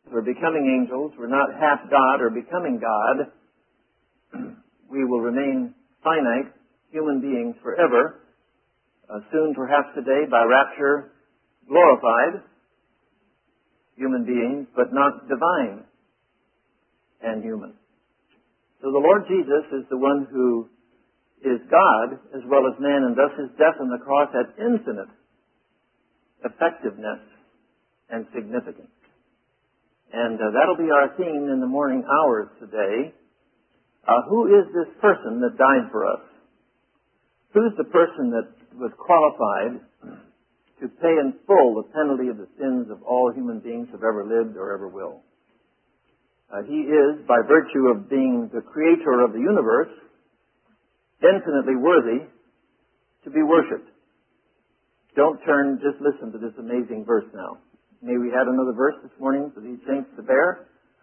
we're becoming angels. We're not half God or becoming God. We will remain finite human beings forever. Soon, perhaps today, by rapture, glorified human beings, but not divine and human. So the Lord Jesus is the one who is God as well as man, and thus his death on the cross had infinite effectiveness and significance. And that'll be our theme in the morning hours today. Who is this person that died for us? Who's the person that was qualified to pay in full the penalty of the sins of all human beings who have ever lived or ever will? He is, by virtue of being the creator of the universe, infinitely worthy to be worshipped. Don't turn, just listen to this amazing verse now. May we add another verse this morning for these saints to bear?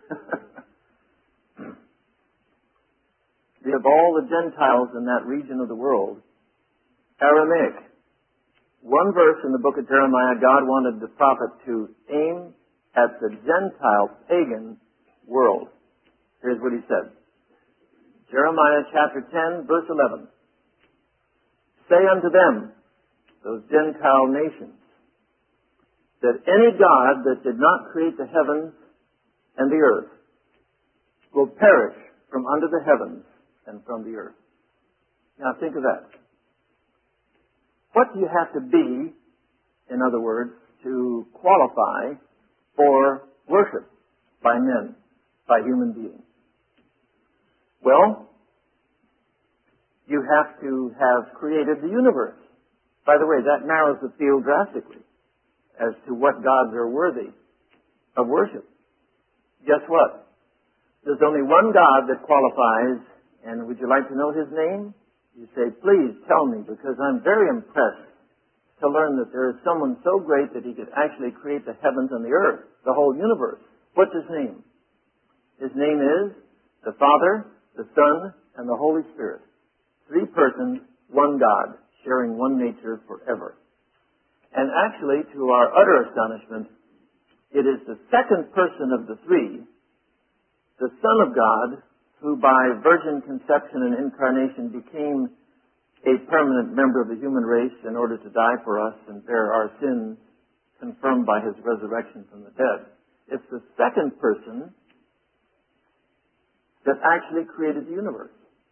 Of all the Gentiles in that region of the world, Aramaic. One verse in the book of Jeremiah, God wanted the prophet to aim at the Gentile pagan world. Here's what he said. Jeremiah chapter 10, verse 11. Say unto them, those Gentile nations, that any God that did not create the heavens and the earth will perish from under the heavens and from the earth. Now think of that. What do you have to be, in other words, to qualify for worship by men, by human beings? Well, you have to have created the universe. By the way, that narrows the field drastically as to what gods are worthy of worship. Guess what? There's only one God that qualifies, and would you like to know his name? You say, please tell me, because I'm very impressed to learn that there is someone so great that he could actually create the heavens and the earth, the whole universe. What's his name? His name is the Father, the Son, and the Holy Spirit. Three persons, one God, sharing one nature forever. And actually, to our utter astonishment, it is the second person of the three, the Son of God, who by virgin conception and incarnation became a permanent member of the human race in order to die for us and bear our sins, confirmed by his resurrection from the dead. It's the second person that actually created the universe.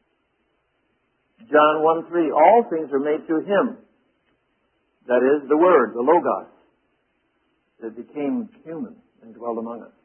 John 1:3, all things were made through him. That is, the Word, the Logos, that became human and dwelled among us.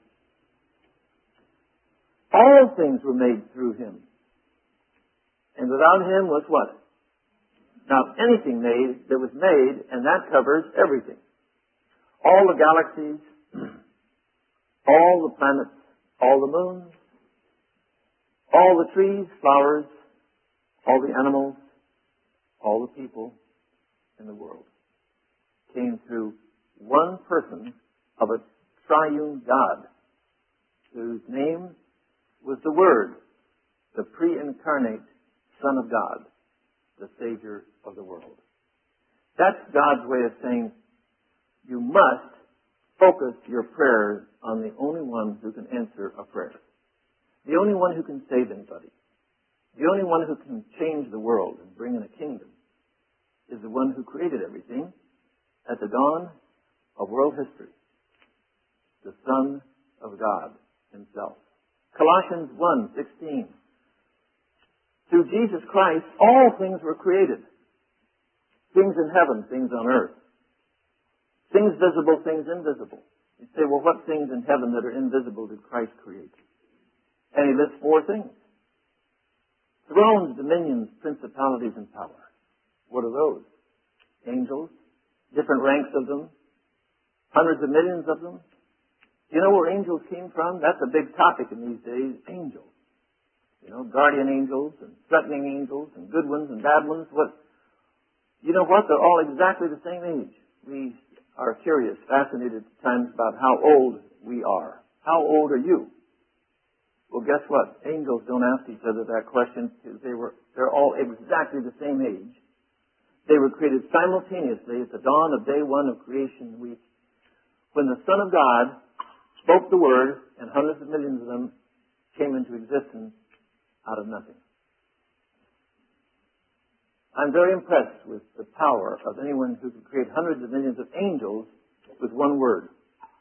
All things were made through him. And without him was what? Not anything made that was made, and that covers everything. All the galaxies, all the planets, all the moons, all the trees, flowers, all the animals, all the people in the world came through one person of a triune God, whose name was the Word, the pre-incarnate Son of God, the Savior of the world. That's God's way of saying you must focus your prayers on the only one who can answer a prayer. The only one who can save anybody. The only one who can change the world and bring in a kingdom is the one who created everything at the dawn of world history, the Son of God himself. Colossians 1:16. Through Jesus Christ, all things were created. Things in heaven, things on earth. Things visible, things invisible. You say, well, what things in heaven that are invisible did Christ create? And he lists four things. Thrones, dominions, principalities, and power. What are those? Angels, different ranks of them, hundreds of millions of them. You know where angels came from? That's a big topic in these days, angels. You know, guardian angels and threatening angels and good ones and bad ones. You know what? They're all exactly the same age. We are curious, fascinated at times about how old we are. How old are you? Well, guess what? Angels don't ask each other that question because they're all exactly the same age. They were created simultaneously at the dawn of day one of creation week, when the Son of God spoke the word, and hundreds of millions of them came into existence out of nothing. I'm very impressed with the power of anyone who can create hundreds of millions of angels with one word.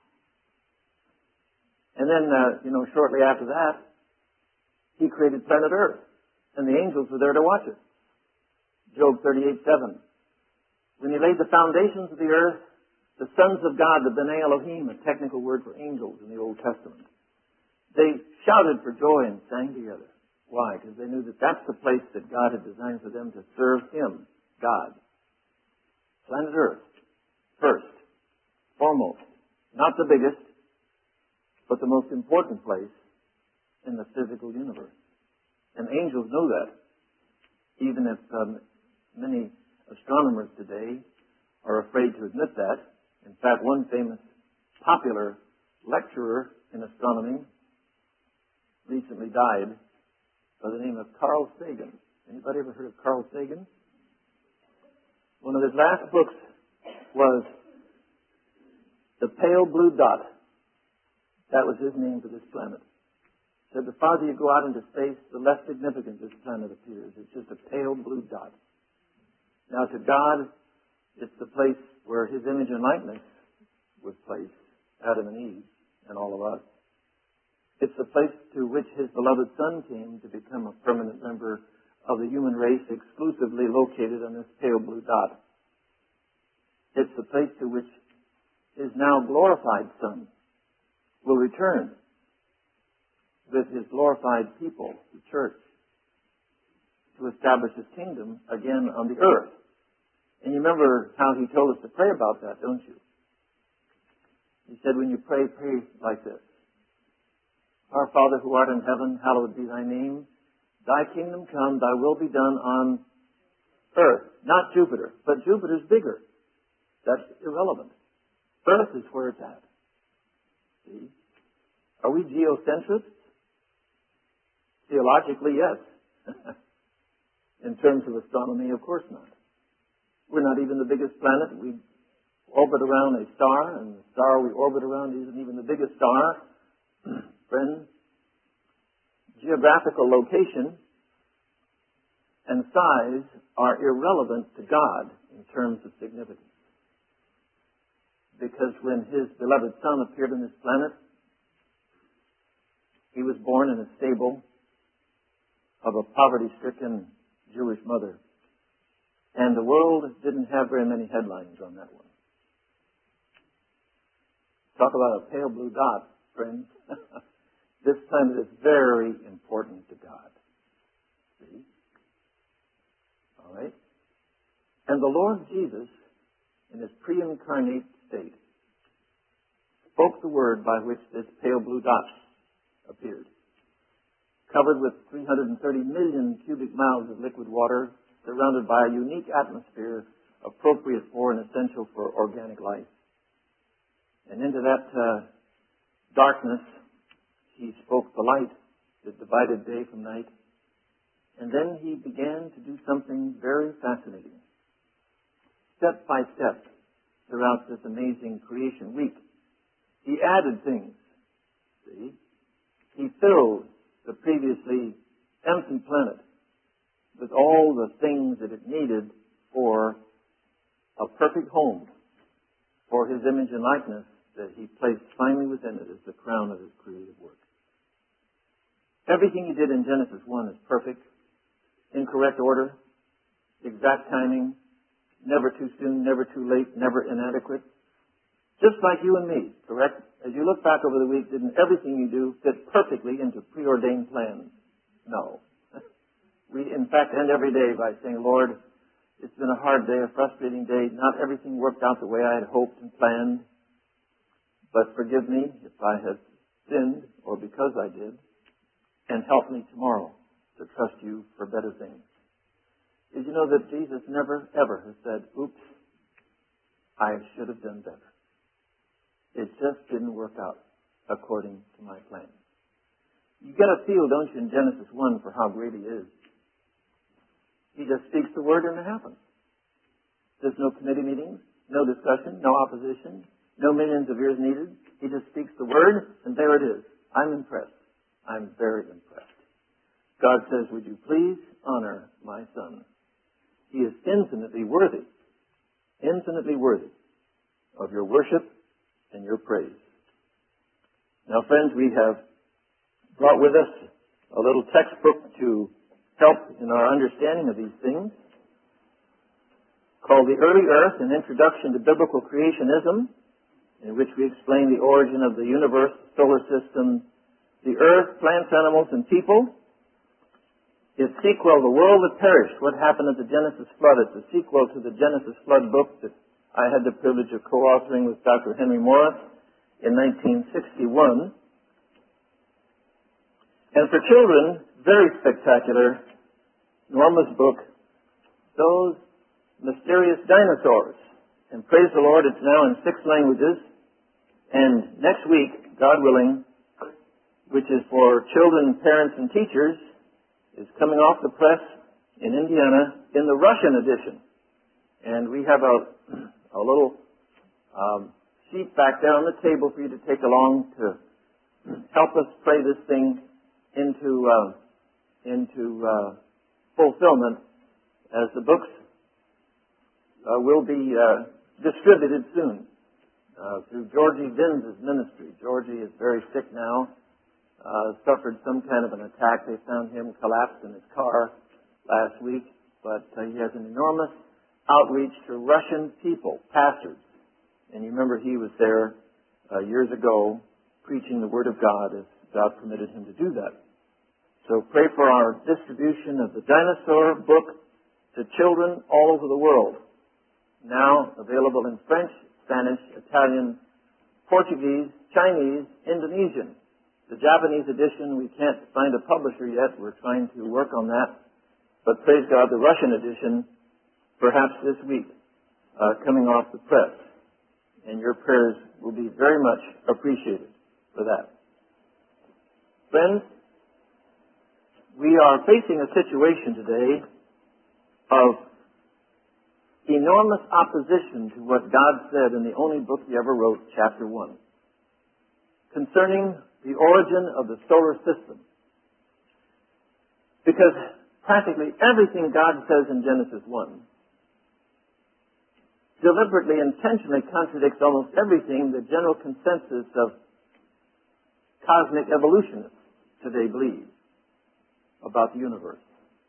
And then, shortly after that, he created planet Earth, and the angels were there to watch it. Job 38:7. When he laid the foundations of the earth, the sons of God, the B'nai Elohim, a technical word for angels in the Old Testament, they shouted for joy and sang together. Why? Because they knew that that's the place that God had designed for them to serve Him, God. Planet Earth, first, foremost, not the biggest, but the most important place in the physical universe. And angels know that, even if many astronomers today are afraid to admit that. In fact, one famous popular lecturer in astronomy recently died by the name of Carl Sagan. Anybody ever heard of Carl Sagan? One of his last books was The Pale Blue Dot. That was his name for this planet. He said, the farther you go out into space, the less significant this planet appears. It's just a pale blue dot. Now, to God, it's the place where His image and likeness was placed, Adam and Eve, and all of us. It's the place to which His beloved Son came to become a permanent member of the human race, exclusively located on this pale blue dot. It's the place to which His now glorified Son will return with His glorified people, the church, to establish His kingdom again on the earth. And you remember how He told us to pray about that, don't you? He said, when you pray, pray like this. Our Father who art in heaven, hallowed be Thy name. Thy kingdom come, Thy will be done on earth. Not Jupiter, but Jupiter's bigger. That's irrelevant. Earth is where it's at. See? Are we geocentrists? Theologically, yes. In terms of astronomy, of course not. We're not even the biggest planet. We orbit around a star, and the star we orbit around isn't even the biggest star. Friends, geographical location and size are irrelevant to God in terms of significance. Because when His beloved Son appeared on this planet, He was born in a stable of a poverty-stricken Jewish mother. And the world didn't have very many headlines on that one. Talk about a pale blue dot, friends. This planet is very important to God. See? All right? And the Lord Jesus, in His pre-incarnate state, spoke the word by which this pale blue dot appeared. Covered with 330 million cubic miles of liquid water, surrounded by a unique atmosphere appropriate for and essential for organic life. And into that darkness, He spoke the light that divided day from night. And then He began to do something very fascinating. Step by step, throughout this amazing creation week, He added things. See? He filled the previously empty planet with all the things that it needed for a perfect home for His image and likeness that He placed finally within it as the crown of His creative work. Everything He did in Genesis 1 is perfect, in correct order, exact timing, never too soon, never too late, never inadequate. Just like you and me, correct? As you look back over the week, didn't everything you do fit perfectly into preordained plans? No. We, in fact, end every day by saying, Lord, it's been a hard day, a frustrating day. Not everything worked out the way I had hoped and planned. But forgive me if I have sinned, or because I did, and help me tomorrow to trust You for better things. Did you know that Jesus never, ever has said, oops, I should have done better. It just didn't work out according to my plan. You get a feel, don't you, in Genesis 1 for how great He is. He just speaks the word and it happens. There's no committee meetings, no discussion, no opposition, no millions of years needed. He just speaks the Word, and there it is. I'm impressed. I'm very impressed. God says, would you please honor my Son? He is infinitely worthy of your worship and your praise. Now, friends, we have brought with us a little textbook to help in our understanding of these things, called The Early Earth, An Introduction to Biblical Creationism, in which we explain the origin of the universe, solar system, the earth, plants, animals, and people. Its sequel, The World That Perished, What Happened at the Genesis Flood. It's a sequel to the Genesis Flood book that I had the privilege of co-authoring with Dr. Henry Morris in 1961. And for children, very spectacular, Norma's book, Those Mysterious Dinosaurs. And praise the Lord, it's now in 6 languages. And next week, God willing, which is for children, parents, and teachers, is coming off the press in Indiana in the Russian edition. And we have a little sheet back there on the table for you to take along to help us pray this thing into fulfillment as the books will be distributed soon through Georgie Vinz's ministry. Georgie is very sick now. Suffered some kind of an attack. They found him collapsed in his car last week. But he has an enormous outreach to Russian people, pastors. And you remember he was there years ago preaching the Word of God as God permitted him to do that. So pray for our distribution of the dinosaur book to children all over the world. Now available in French, Spanish, Italian, Portuguese, Chinese, Indonesian. The Japanese edition, we can't find a publisher yet. We're trying to work on that. But praise God, the Russian edition, perhaps this week, coming off the press. And your prayers will be very much appreciated for that. Friends, we are facing a situation today of enormous opposition to what God said in the only book He ever wrote, chapter 1, concerning the origin of the solar system. Because practically everything God says in Genesis 1 deliberately, intentionally contradicts almost everything the general consensus of cosmic evolutionists today believe about the universe.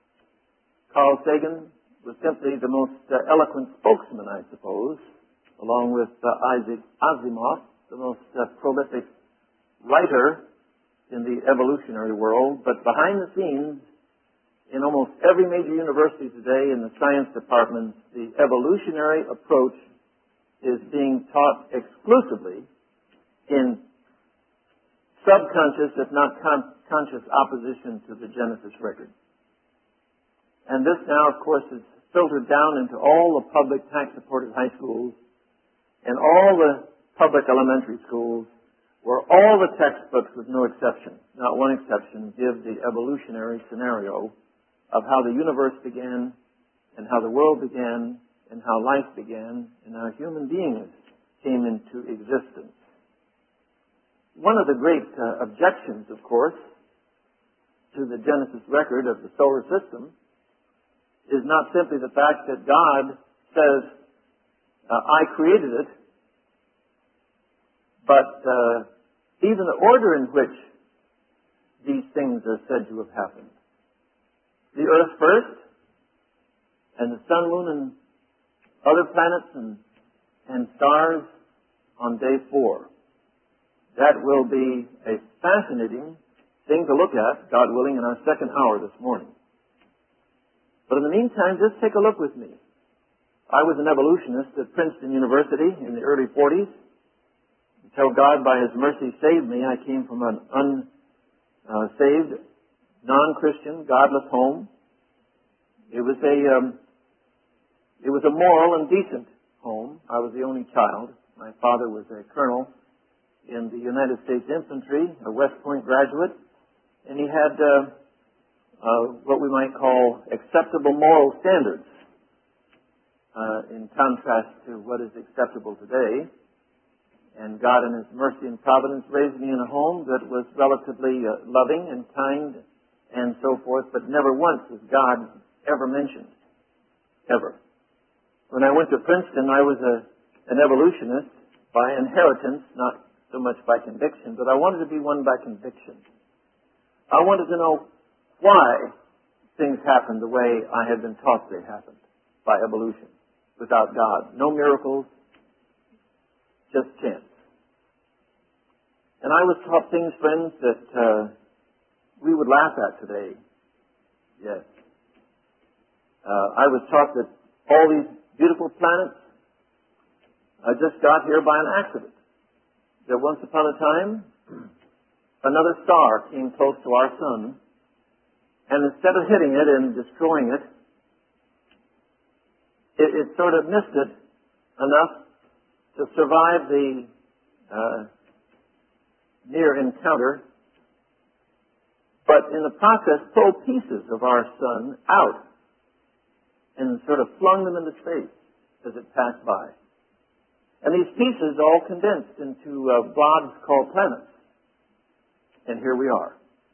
Carl Sagan was simply the most eloquent spokesman, I suppose, along with Isaac Asimov, the most prolific writer in the evolutionary world. But behind the scenes, in almost every major university today, in the science departments, the evolutionary approach is being taught exclusively in subconscious, if not conscious, opposition to the Genesis record. And this now, of course, is filtered down into all the public tax-supported high schools and all the public elementary schools, where all the textbooks, with no exception, not one exception, give the evolutionary scenario of how the universe began and how the world began and how life began and how human beings came into existence. One of the great objections, of course, to the Genesis record of the solar system is not simply the fact that God says, I created it, but even the order in which these things are said to have happened. The earth first, and the sun, moon, and other planets and stars on day 4. That will be a fascinating thing to look at, God willing, in our second hour this morning. But in the meantime, just take a look with me. I was an evolutionist at Princeton University in the early 40s. Until God, by His mercy, saved me, I came from an unsaved, non-Christian, godless home. It was a moral and decent home. I was the only child. My father was a colonel in the United States Infantry, a West Point graduate, and he had what we might call acceptable moral standards in contrast to what is acceptable today. And God in His mercy and providence raised me in a home that was relatively loving and kind and so forth, but never once was God ever mentioned. Ever. When I went to Princeton, I was an evolutionist by inheritance, not so much by conviction, but I wanted to be one by conviction. I wanted to know why things happened the way I had been taught they happened, by evolution, without God. No miracles, just chance. And I was taught things, friends, that we would laugh at today. Yes. I was taught that all these beautiful planets just got here by an accident. That once upon a time, another star came close to our sun, and instead of hitting it and destroying it, it sort of missed it enough to survive the near encounter, but in the process pulled pieces of our sun out and sort of flung them into space as it passed by. And these pieces all condensed into blobs called planets. And here we are.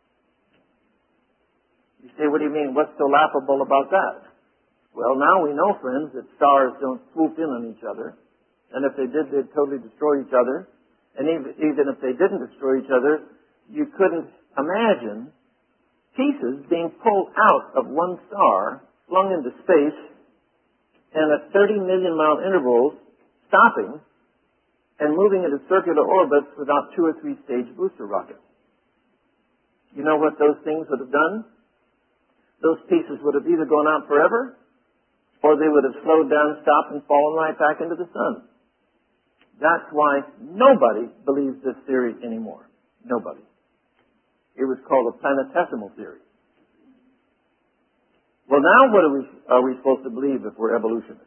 You say, what do you mean? What's so laughable about that? Well, now we know, friends, that stars don't swoop in on each other. And if they did, they'd totally destroy each other. And even if they didn't destroy each other, you couldn't imagine pieces being pulled out of one star, flung into space, and at 30 million mile intervals, stopping and moving into circular orbits without 2 or 3 stage booster rockets. You know what those things would have done? Those pieces would have either gone out forever, or they would have slowed down, stopped, and fallen right back into the sun. That's why nobody believes this theory anymore. Nobody. It was called the planetesimal theory. Well, now what are we supposed to believe if we're evolutionists?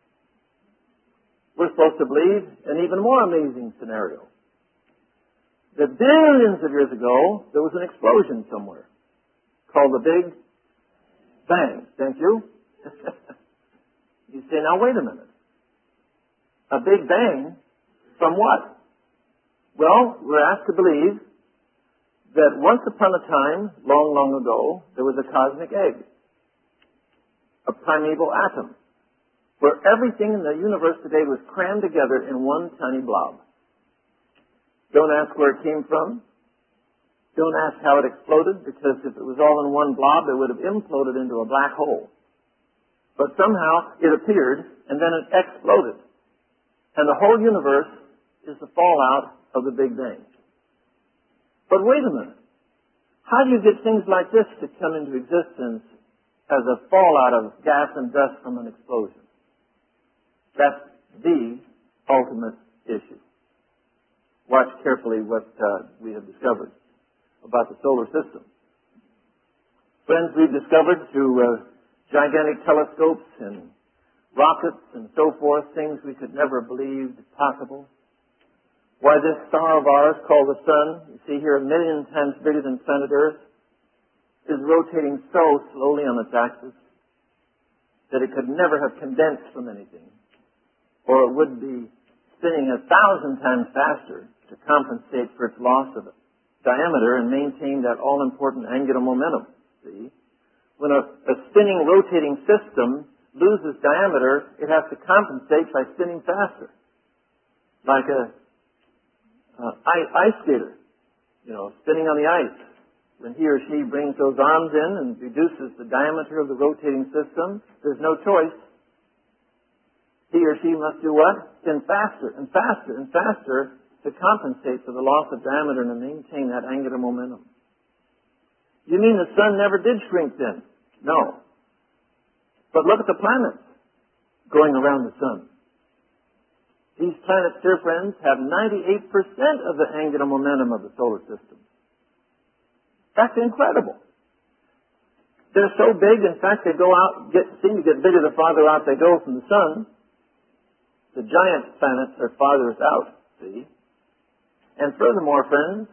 We're supposed to believe an even more amazing scenario. That billions of years ago, there was an explosion somewhere called the Big Bang. Thank you. You say, now wait a minute. A Big Bang from what? Well, we're asked to believe that once upon a time, long, long ago, there was a cosmic egg, a primeval atom, where everything in the universe today was crammed together in one tiny blob. Don't ask where it came from. Don't ask how it exploded, because if it was all in one blob, it would have imploded into a black hole. But somehow it appeared, and then it exploded. And the whole universe is the fallout of the Big Bang. But wait a minute. How do you get things like this to come into existence as a fallout of gas and dust from an explosion? That's the ultimate issue. Watch carefully what we have discovered about the solar system. Friends, we've discovered through gigantic telescopes and rockets and so forth, things we could never believe possible. Why this star of ours, called the Sun, you see here 1 million times bigger than planet Earth, is rotating so slowly on its axis that it could never have condensed from anything, or it would be spinning 1,000 times faster to compensate for its loss of diameter and maintain that all-important angular momentum. See? When a spinning, rotating system loses diameter, it has to compensate by spinning faster. Like a ice skater, spinning on the ice. When he or she brings those arms in and reduces the diameter of the rotating system, there's no choice. He or she must do what? Spin faster and faster and faster to compensate for the loss of diameter and to maintain that angular momentum. You mean the sun never did shrink then? No. But look at the planets going around the sun. These planets, dear friends, have 98% of the angular momentum of the solar system. That's incredible. They're so big, in fact, they go out, seem to get bigger the farther out they go from the sun. The giant planets are farthest out, see? And furthermore, friends,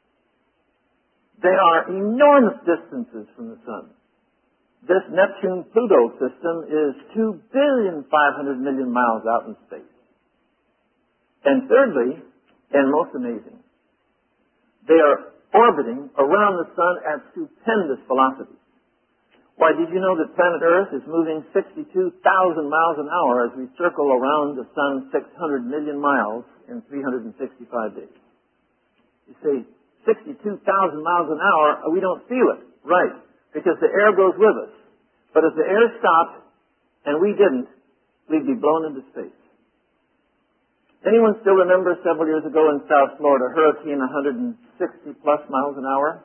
they are enormous distances from the sun. This Neptune-Pluto system is 2,500,000,000 miles out in space. And thirdly, and most amazing. They are orbiting around the sun at stupendous velocities. Why, did you know that planet Earth is moving 62,000 miles an hour as we circle around the sun 600 million miles in 365 days? You say, 62,000 miles an hour, we don't feel it. Right, because the air goes with us. But if the air stopped and we didn't, we'd be blown into space. Anyone still remember several years ago in South Florida, hurricane 160 plus miles an hour?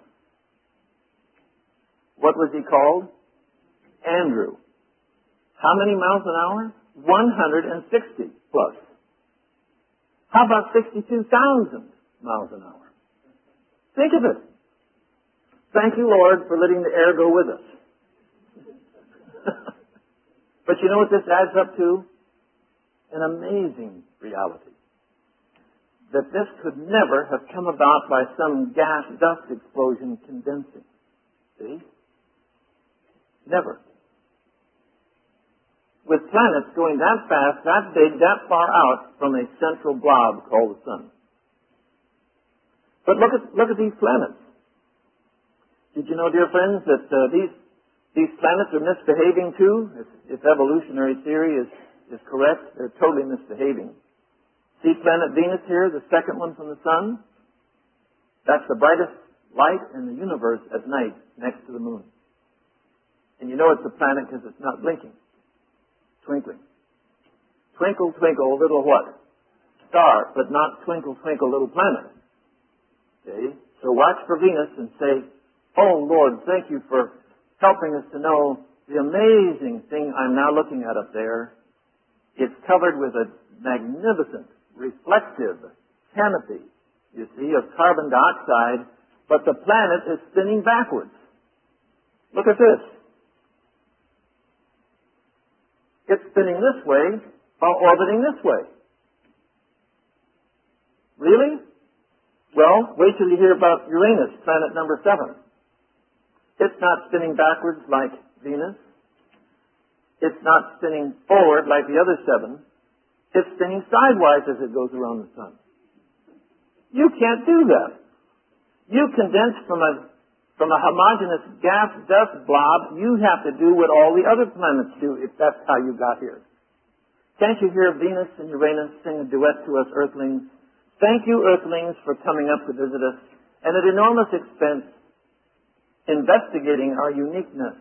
What was he called? Andrew. How many miles an hour? 160 plus. How about 62,000 miles an hour? Think of it. Thank you, Lord, for letting the air go with us. But you know what this adds up to? An amazing reality. That this could never have come about by some gas dust explosion condensing. See? Never. With planets going that fast, that big, that far out from a central blob called the sun. But look at these planets. Did you know, dear friends, that these planets are misbehaving too? If evolutionary theory is correct, they're totally misbehaving. See planet Venus here, the second one from the sun? That's the brightest light in the universe at night next to the moon. And you know it's a planet because it's not blinking. Twinkling. Twinkle, twinkle, little what? Star, but not twinkle, twinkle, little planet. Okay? So watch for Venus and say, oh Lord, thank you for helping us to know the amazing thing I'm now looking at up there. It's covered with a magnificent, reflective canopy, you see, of carbon dioxide, but the planet is spinning backwards. Look at this. It's spinning this way while orbiting this way. Really? Well, wait till you hear about Uranus, planet number 7. It's not spinning backwards like Venus. It's not spinning forward like the other 7. It's spinning sidewise as it goes around the sun. You can't do that. You condense from a homogeneous gas dust blob, you have to do what all the other planets do if that's how you got here. Can't you hear Venus and Uranus sing a duet to us earthlings? Thank you, earthlings, for coming up to visit us, and at enormous expense, investigating our uniqueness.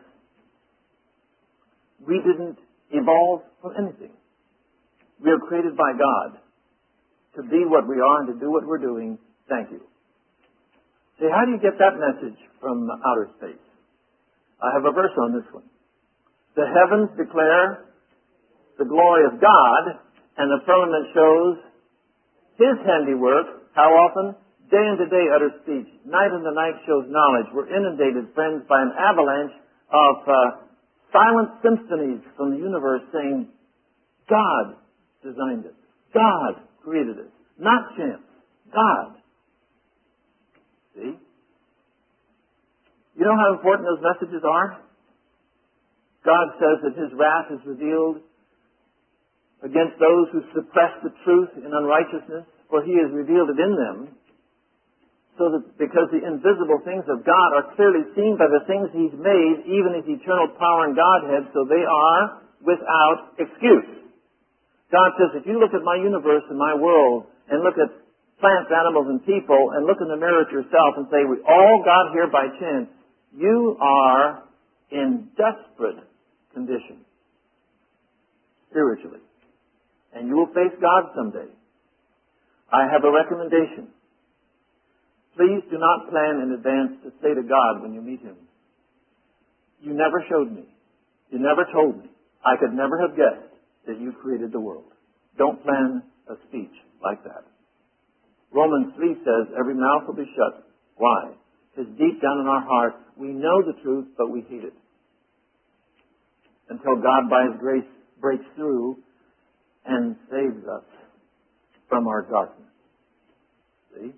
We didn't evolve from anything. We are created by God to be what we are and to do what we're doing. Thank you. See, how do you get that message from outer space? I have a verse on this one. The heavens declare the glory of God, and the firmament shows His handiwork. How often? Day into day utters speech. Night into night shows knowledge. We're inundated, friends, by an avalanche of silent symphonies from the universe saying, God designed it. God created it. Not chance. God. See? You know how important those messages are? God says that His wrath is revealed against those who suppress the truth in unrighteousness, for He has revealed it in them, so that because the invisible things of God are clearly seen by the things He's made, even His eternal power and Godhead, so they are without excuse. God says, if you look at my universe and my world, and look at plants, animals, and people, and look in the mirror at yourself and say, we all got here by chance, you are in desperate condition, spiritually. And you will face God someday. I have a recommendation. Please do not plan in advance to say to God when you meet Him, you never showed me. You never told me. I could never have guessed that you created the world. Don't plan a speech like that. Romans 3 says, every mouth will be shut. Why? Because deep down in our heart, we know the truth, but we hate it. Until God, by His grace, breaks through and saves us from our darkness. See?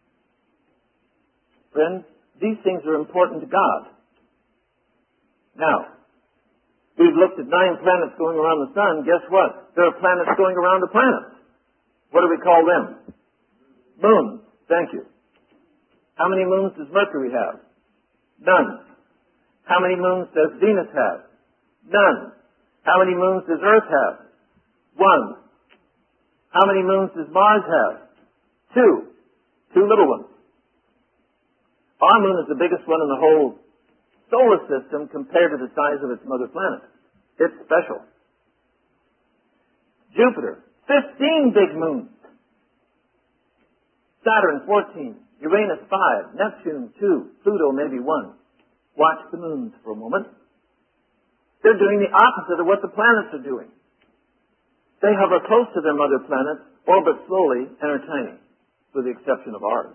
Friends, these things are important to God. Now, we've looked at 9 planets going around the sun. Guess what? There are planets going around the planets. What do we call them? Moons. Thank you. How many moons does Mercury have? None. How many moons does Venus have? None. How many moons does Earth have? One. How many moons does Mars have? Two. Two little ones. Our moon is the biggest one in the whole solar system compared to the size of its mother planet. It's special. Jupiter, 15 big moons. Saturn, 14. Uranus, 5. Neptune, 2. Pluto, maybe 1. Watch the moons for a moment. They're doing the opposite of what the planets are doing. They hover close to their mother planets, orbit slowly, and are tiny, with the exception of ours.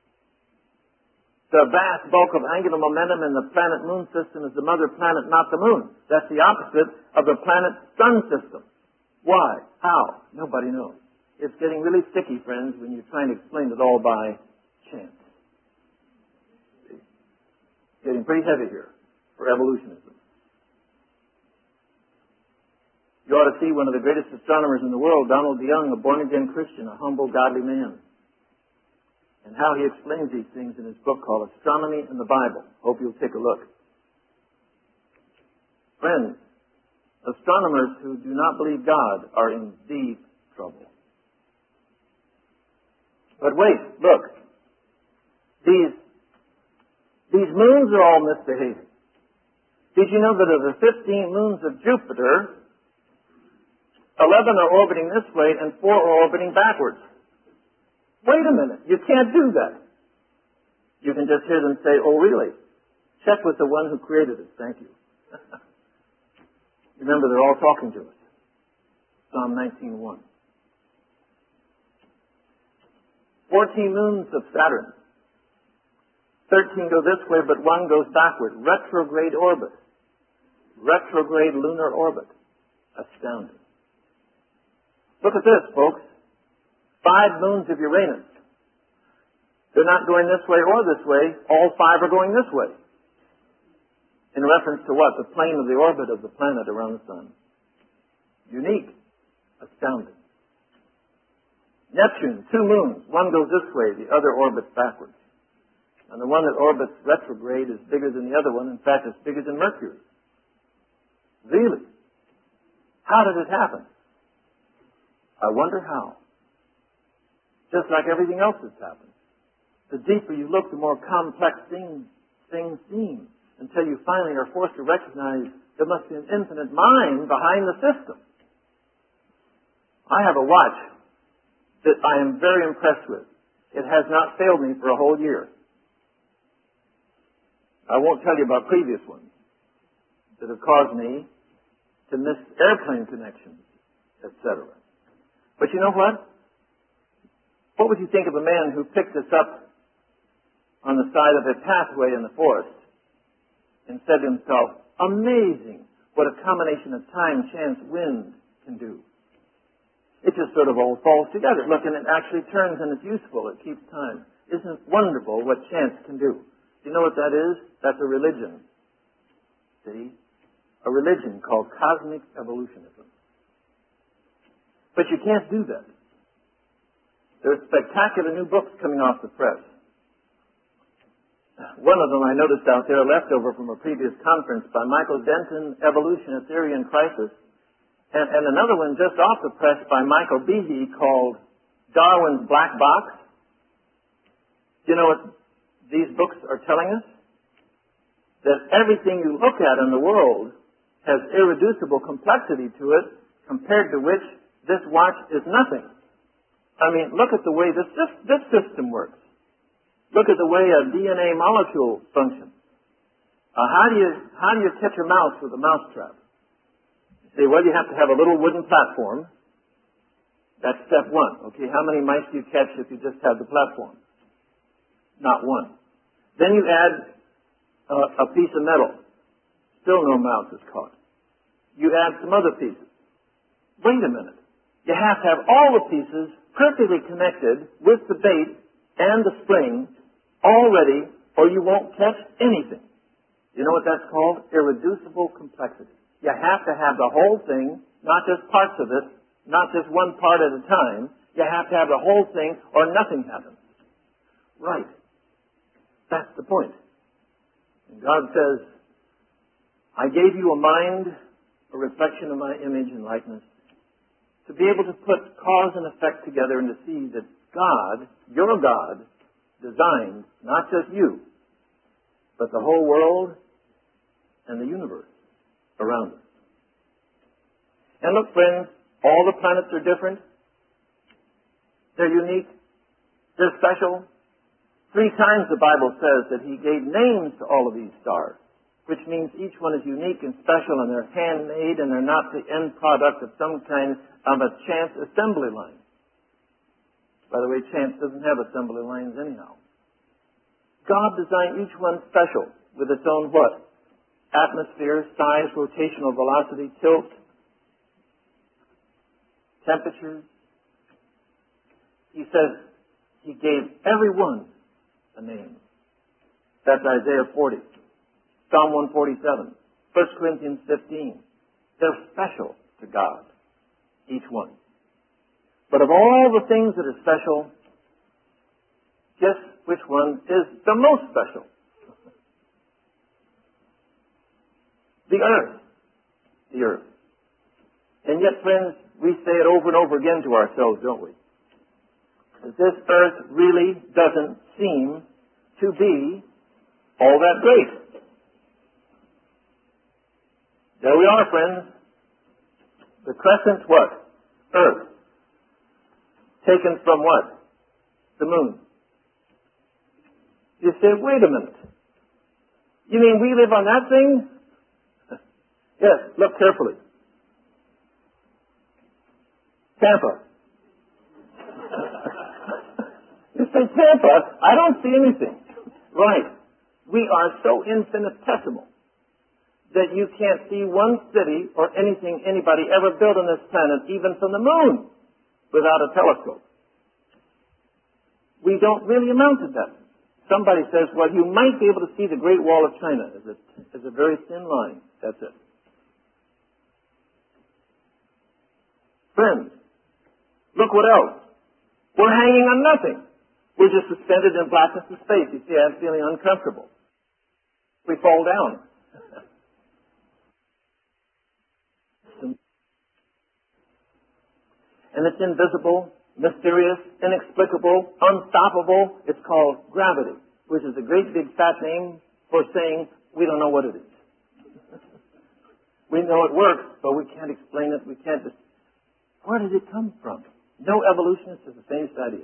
The vast bulk of angular momentum in the planet-moon system is the mother planet, not the moon. That's the opposite of the planet-sun system. Why? How? Nobody knows. It's getting really sticky, friends, when you're trying to explain it all by chance. It's getting pretty heavy here for evolutionism. You ought to see one of the greatest astronomers in the world, Donald DeYoung, a born-again Christian, a humble, godly man, and how he explains these things in his book called Astronomy and the Bible. Hope you'll take a look. Friends, astronomers who do not believe God are in deep trouble. But wait, look. These moons are all misbehaving. Did you know that of the 15 moons of Jupiter, 11 are orbiting this way and 4 are orbiting backwards? Wait a minute, you can't do that. You can just hear them say, oh really? Check with the one who created it, thank you. Remember, they're all talking to us. Psalm 19:1. 14 moons of Saturn. 13 go this way, but 1 goes backward. Retrograde orbit. Retrograde lunar orbit. Astounding. Look at this, folks. 5 moons of Uranus. They're not going this way or this way. All 5 are going this way. In reference to what? The plane of the orbit of the planet around the sun. Unique. Astounding. Neptune, 2 moons. One goes this way, the other orbits backwards. And the one that orbits retrograde is bigger than the other one. In fact, it's bigger than Mercury. Really? How did it happen? I wonder how. Just like everything else that's happened. The deeper you look, the more complex things seem, until you finally are forced to recognize there must be an infinite mind behind the system. I have a watch that I am very impressed with. It has not failed me for a whole year. I won't tell you about previous ones that have caused me to miss airplane connections, etc. But you know what? What would you think of a man who picked this up on the side of a pathway in the forest and said to himself, amazing what a combination of time, chance, wind can do. It just sort of all falls together. Look, and it actually turns and it's useful. It keeps time. Isn't it wonderful what chance can do? Do you know what that is? That's a religion. See? A religion called cosmic evolutionism. But you can't do that. There are spectacular new books coming off the press. One of them I noticed out there, left over from a previous conference by Michael Denton, Evolution, a Theory in Crisis, and another one just off the press by Michael Behe called Darwin's Black Box. You know what these books are telling us? That everything you look at in the world has irreducible complexity to it, compared to which this watch is nothing. I mean, look at the way this system works. Look at the way a DNA molecule functions. How do you catch a mouse with a mouse trap? You say, well, you have to have a little wooden platform. That's step 1. Okay, how many mice do you catch if you just have the platform? Not one. Then you add a piece of metal. Still no mouse is caught. You add some other pieces. Wait a minute. You have to have all the pieces perfectly connected with the bait and the spring all ready, or you won't catch anything. You know what that's called? Irreducible complexity. You have to have the whole thing, not just parts of it, not just one part at a time. You have to have the whole thing, or nothing happens. right. That's the point. And God says, I gave you a mind, a reflection of my image and likeness, to be able to put cause and effect together and to see that God, your God, designed not just you, but the whole world and the universe around us. And look, friends, all the planets are different. They're unique. They're special. 3 times the Bible says that He gave names to all of these stars, which means each one is unique and special, and they're handmade, and they're not the end product of some kind of a chance assembly line. By the way, chance doesn't have assembly lines anyhow. God designed each one special with its own what? Atmosphere, size, rotational velocity, tilt, temperatures. He says He gave every one a name. That's Isaiah 40, Psalm 147, 1 Corinthians 15. They're special to God, each one. But of all the things that are special, guess which one is the most special? The earth. The earth. And yet, friends, we say it over and over again to ourselves, don't we? That this earth really doesn't seem to be all that great. There we are, friends. The crescent what? Earth. Taken from what? The moon. You say, wait a minute. You mean we live on that thing? Yes, look carefully. Tampa. You say, Tampa? I don't see anything. Right. We are so infinitesimal that you can't see one city or anything anybody ever built on this planet, even from the moon, without a telescope. We don't really amount to that. Somebody says, well, you might be able to see the Great Wall of China as a very thin line. That's it. Friends, look what else. We're hanging on nothing. We're just suspended in blackness of space. You see, I'm feeling uncomfortable. We fall down. And it's invisible, mysterious, inexplicable, unstoppable. It's called gravity, which is a great big fat name for saying we don't know what it is. We know it works, but we can't explain it. We can't just... Where did it come from? No evolutionist has the faintest idea.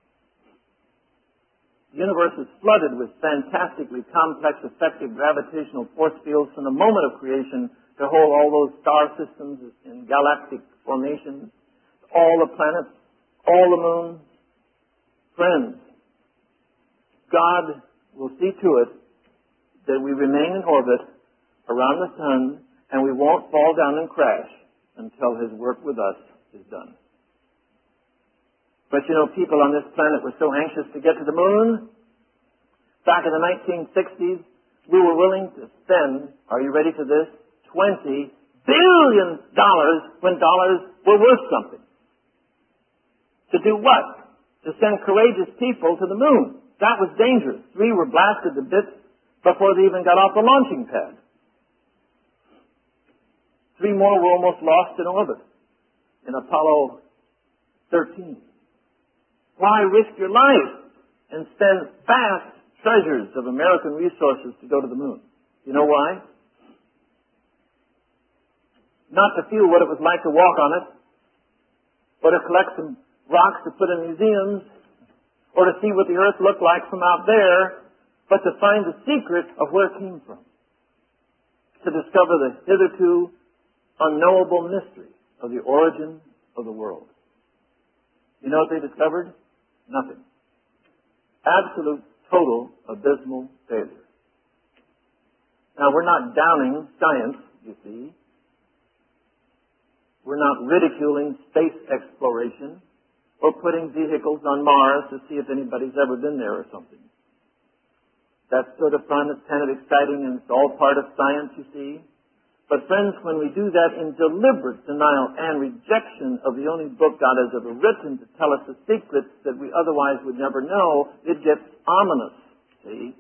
The universe is flooded with fantastically complex, effective gravitational force fields from the moment of creation to hold all those star systems in galactic formations, all the planets, all the moons. Friends, God will see to it that we remain in orbit around the sun and we won't fall down and crash until His work with us is done. But you know, people on this planet were so anxious to get to the moon. Back in the 1960s, we were willing to spend, are you ready for this, $20 billion when dollars were worth something. To do what? To send courageous people to the moon. That was dangerous. 3 were blasted to bits before they even got off the launching pad. 3 more were almost lost in orbit in Apollo 13. Why risk your life and spend vast treasures of American resources to go to the moon? You know why? Not to feel what it was like to walk on it, or to collect some rocks to put in museums, or to see what the earth looked like from out there, but to find the secret of where it came from. To discover the hitherto unknowable mystery of the origin of the world. You know what they discovered? Nothing. Absolute, total, abysmal failure. Now, we're not downing science, you see. We're not ridiculing space exploration or putting vehicles on Mars to see if anybody's ever been there or something. That's sort of fun, it's kind of exciting, and it's all part of science, you see. But friends, when we do that in deliberate denial and rejection of the only book God has ever written to tell us the secrets that we otherwise would never know, it gets ominous. See?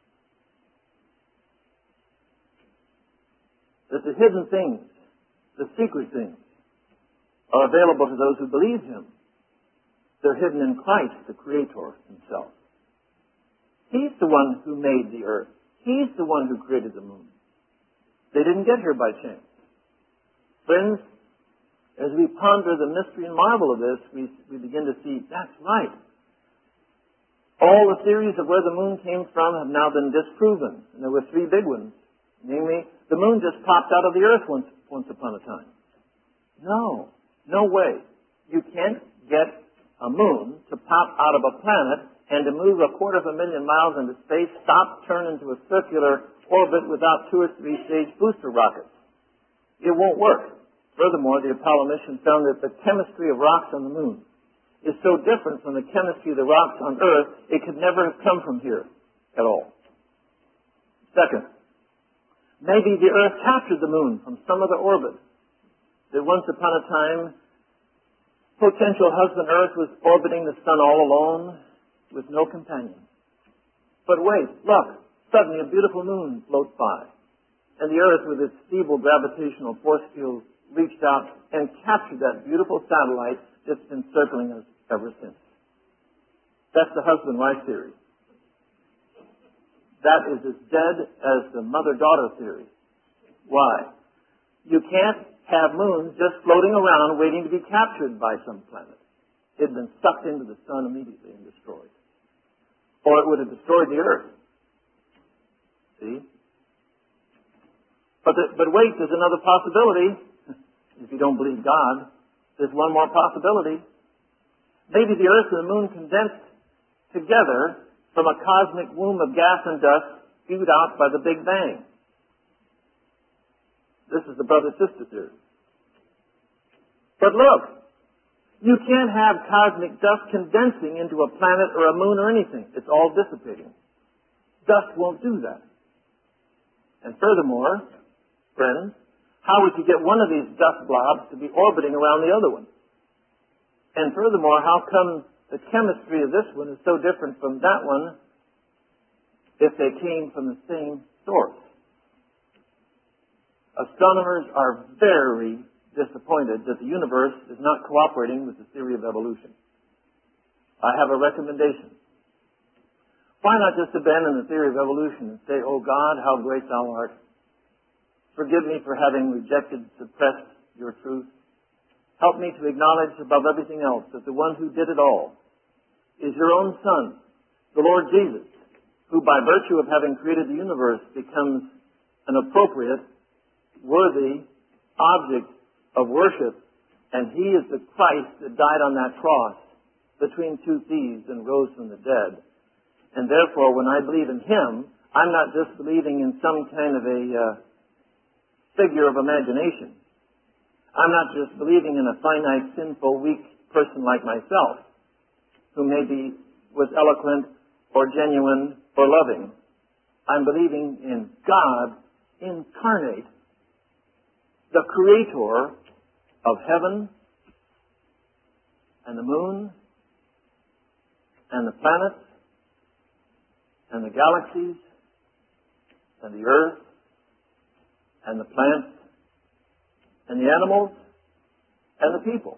That the hidden things, the secret things, are available to those who believe Him. They're hidden in Christ, the Creator Himself. He's the one who made the earth. He's the one who created the moon. They didn't get here by chance. Friends, as we ponder the mystery and marvel of this, we begin to see, that's right. All the theories of where the moon came from have now been disproven. And there were three big ones. Namely, the moon just popped out of the earth once upon a time. No way. You can't get a moon to pop out of a planet and to move 250,000 miles into space, stop, turn into a circular orbit without 2 or 3 stage booster rockets. It won't work. Furthermore, the Apollo mission found that the chemistry of rocks on the moon is so different from the chemistry of the rocks on Earth, it could never have come from here at all. Second, maybe the Earth captured the moon from some other orbit. That once upon a time, potential husband Earth was orbiting the sun all alone with no companion. But wait, look, suddenly a beautiful moon floats by. And the Earth, with its feeble gravitational force field, reached out and captured that beautiful satellite that's been circling us ever since. That's the husband-wife theory. That is as dead as the mother-daughter theory. Why? You can't have moons just floating around waiting to be captured by some planet. It had been sucked into the sun immediately and destroyed. Or it would have destroyed the Earth. See? But wait, there's another possibility. If you don't believe God, there's one more possibility. Maybe the Earth and the moon condensed together from a cosmic womb of gas and dust spewed out by the Big Bang. This is the brother-sister theory. But look, you can't have cosmic dust condensing into a planet or a moon or anything. It's all dissipating. Dust won't do that. And furthermore, friends, how would you get one of these dust blobs to be orbiting around the other one? And furthermore, how come the chemistry of this one is so different from that one if they came from the same source? Astronomers are very disappointed that the universe is not cooperating with the theory of evolution. I have a recommendation. Why not just abandon the theory of evolution and say, "Oh God, how great thou art. Forgive me for having rejected, suppressed your truth. Help me to acknowledge above everything else that the one who did it all is your own Son, the Lord Jesus, who by virtue of having created the universe becomes an appropriate, worthy object of worship, and He is the Christ that died on that cross between two thieves and rose from the dead. And therefore, when I believe in Him, I'm not just believing in some kind of a figure of imagination. I'm not just believing in a finite, sinful, weak person like myself, who maybe was eloquent or genuine or loving. I'm believing in God incarnate, the Creator of heaven and the moon and the planets and the galaxies and the earth and the plants and the animals and the people.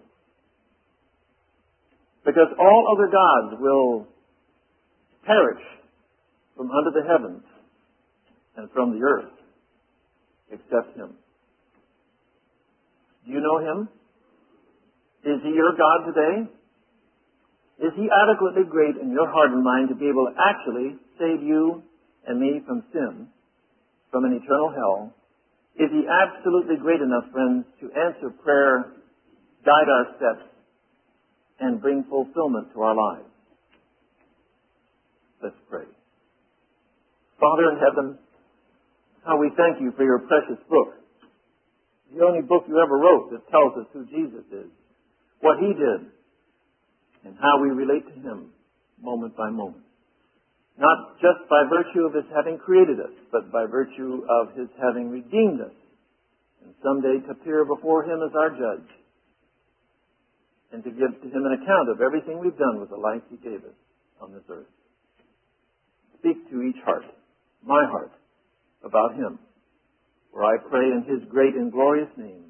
Because all other gods will perish from under the heavens and from the earth except Him. Do you know Him? Is He your God today? Is He adequately great in your heart and mind to be able to actually save you and me from sin, from an eternal hell? Is He absolutely great enough, friends, to answer prayer, guide our steps, and bring fulfillment to our lives? Let's pray. Father in heaven, how we thank You for Your precious book. The only book You ever wrote that tells us who Jesus is, what He did, and how we relate to Him moment by moment. Not just by virtue of His having created us, but by virtue of His having redeemed us someday to appear before Him as our judge and to give to Him an account of everything we've done with the life He gave us on this earth. Speak to each heart, my heart, about Him, for I pray in His great and glorious name.